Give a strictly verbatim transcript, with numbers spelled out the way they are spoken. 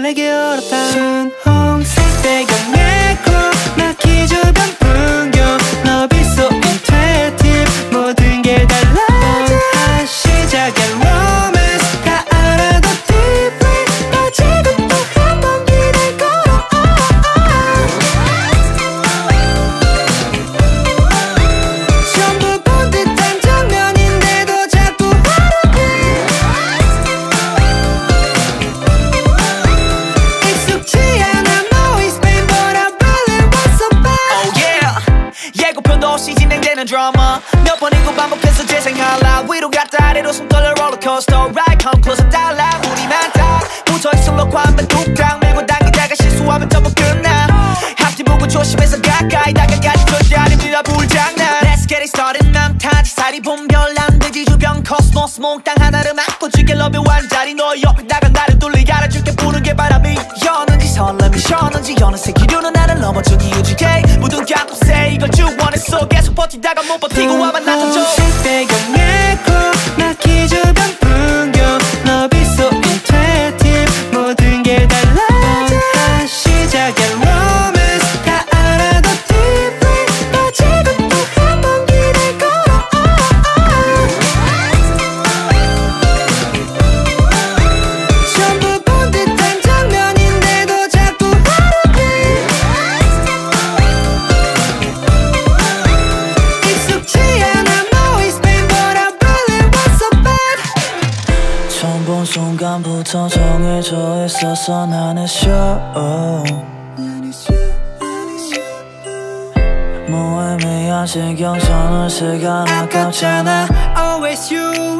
내게 얼었다. 분홍색 배경에 코막히 주변 풍경 너비 속 인트라티브 모든 게 달라져. 한 시작의 로맨스 다 알아도 deeply 빠지고 또 한 번 길을 걸어. 전부 본 듯한 장면인데도 자꾸 화려해. 익숙지 않아 noise pain but I really want some bad. Oh yeah 예고편도 없이 진행되는 드라마 몇 번이고 반복해서 재생할라. 위로 갔다 아래로 숨 떨려 롤러코스터 ride come closer 달라. 우리만 딱 붙어있어 녹화하면 뚝딱 밀고 당기다가 실수하면 전부 끝나. 앞뒤 보고 조심해서 가까이 다가가지 절대 아닙니다 불장난. Let's get it started 남 타지 살이 분별 안 되지 주변 코스모스 몽땅 하나를 막고 지게 러브 완자리 너 옆에다가 나를 돌리게 알아줄게 부는 게 바람이 여는지 설렘이 셔는지 어느새 기류는 나를 넘어준 이유지게 모든 게 앞세 이걸 주원했어 계속 버티다가 못 버티고 와만 나타줘. 분홍색 배경에 코막히 주변 풍경 너비 속 인트라티브 모든 게 달라져. 한 시작의 로맨스 다 알아도 deeply 빠지고 또 한 번 길을 걸어. 전부 본 듯한 장면인데도 자꾸 화려해. 익숙지 않아 noise pain but I really want some bad. 처음 본 순간부터 정해져 있었어 나는 show 무의미한 신경전을 시간 아깝잖아. Always you